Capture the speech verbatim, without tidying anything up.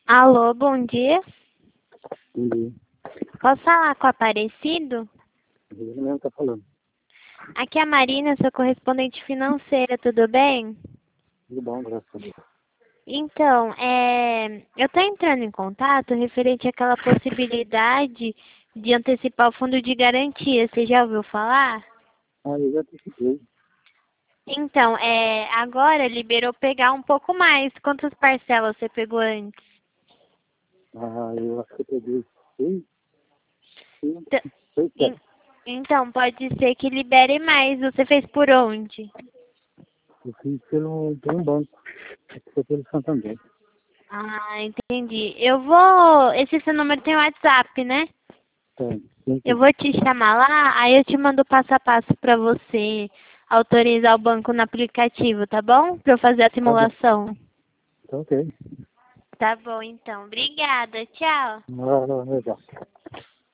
Alô, bom dia. Entendi. Posso falar com o Aparecido? Ele mesmo tá falando. Aqui é a Marina, sua correspondente financeira, tudo bem? Tudo bom, graças a Deus. Então, é, eu estou entrando em contato referente àquela possibilidade de antecipar o fundo de garantia. Você já ouviu falar? Ah, eu já antecipei. Então, é, agora liberou pegar um pouco mais. Quantas parcelas você pegou antes? Ah, eu acho que eu peguei seis, seis, T- seis, en- sete. Então, pode ser que libere mais. Você fez por onde? Eu fiz pelo, pelo banco. Foi pelo Santander. Ah, entendi. Eu vou. Esse seu número tem WhatsApp, né? Tem, tem Eu que. vou te chamar lá, aí eu te mando passo a passo para você autorizar o banco no aplicativo, tá bom? Para eu fazer a Tá bom. simulação. Tá ok. Tá bom, então. Obrigada. Tchau. Ah, legal.